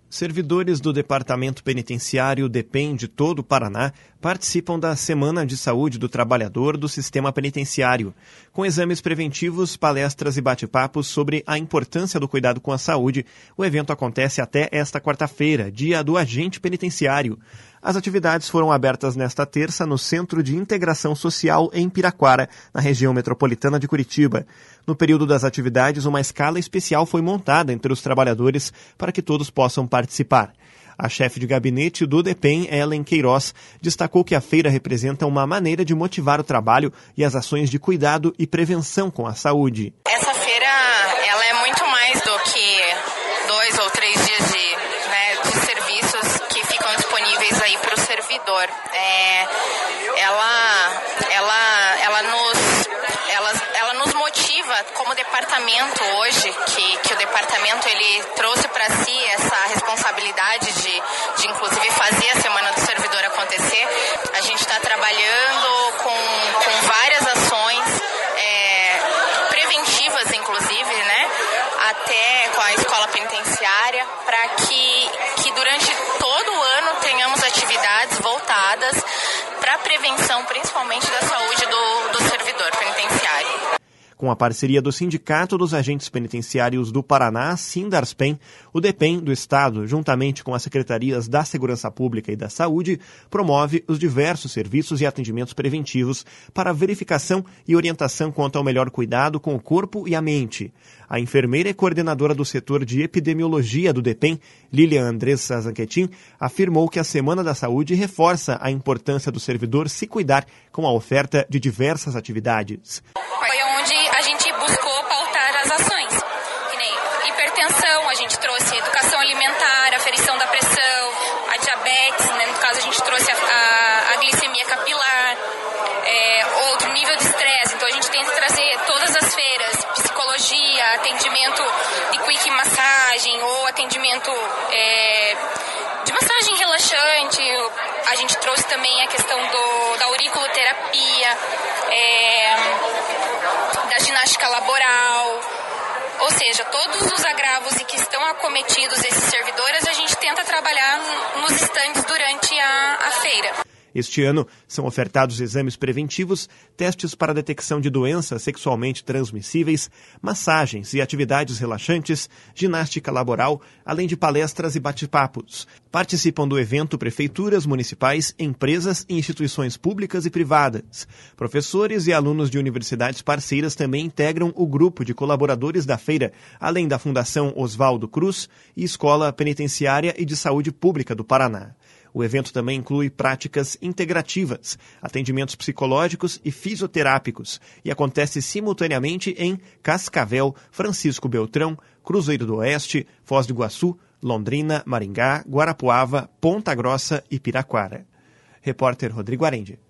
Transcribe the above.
Servidores do Departamento Penitenciário DEPEN de todo o Paraná participam da Semana de Saúde do Trabalhador do Sistema Penitenciário, com exames preventivos, palestras e bate-papos sobre a importância do cuidado com a saúde. O evento acontece até esta quarta-feira, dia do agente penitenciário. As atividades foram abertas nesta terça no Centro de Integração Social em Piraquara, na região metropolitana de Curitiba. No período das atividades, uma escala especial foi montada entre os trabalhadores para que todos possam participar. A chefe de gabinete do DEPEN, Ellen Queiroz, destacou que a feira representa uma maneira de motivar o trabalho e as ações de cuidado e prevenção com a saúde. Essa feira ela é muito mais do que 2 ou 3 dias de serviços que ficam disponíveis aí para o servidor. Ela nos motiva como departamento hoje, que o departamento ele trouxe para si essa responsabilidade de inclusive fazer a Semana do Servidor acontecer. A gente está trabalhando com várias ações preventivas, inclusive, até com a escola penitenciária, para que durante todo o ano tenhamos atividades voltadas para a prevenção, principalmente da saúde do servidor penitenciário. Com a parceria do Sindicato dos Agentes Penitenciários do Paraná, Sindarspen, o DEPEN do Estado, juntamente com as Secretarias da Segurança Pública e da Saúde, promove os diversos serviços e atendimentos preventivos para verificação e orientação quanto ao melhor cuidado com o corpo e a mente. A enfermeira e coordenadora do setor de epidemiologia do DEPEN, Lilian Andressa Zanquetin, afirmou que a Semana da Saúde reforça a importância do servidor se cuidar com a oferta de diversas atividades. Onde a gente buscou pautar as ações, que nem hipertensão, a gente trouxe educação alimentar, aferição da pressão, a diabetes, no caso a gente trouxe a glicemia capilar, outro nível de estresse, então a gente tenta trazer todas as feiras, psicologia, atendimento de quick massagem ou atendimento de massagem relaxante, a gente trouxe também a questão da auriculoterapia, da ginástica laboral, ou seja, todos os agravos e que estão acometidos esses servidores, a gente tenta trabalhar nos estandes durante a feira. Este ano, são ofertados exames preventivos, testes para detecção de doenças sexualmente transmissíveis, massagens e atividades relaxantes, ginástica laboral, além de palestras e bate-papos. Participam do evento prefeituras municipais, empresas e instituições públicas e privadas. Professores e alunos de universidades parceiras também integram o grupo de colaboradores da feira, além da Fundação Oswaldo Cruz e Escola Penitenciária e de Saúde Pública do Paraná. O evento também inclui práticas integrativas, atendimentos psicológicos e fisioterápicos e acontece simultaneamente em Cascavel, Francisco Beltrão, Cruzeiro do Oeste, Foz do Iguaçu, Londrina, Maringá, Guarapuava, Ponta Grossa e Piraquara. Repórter Rodrigo Arendi.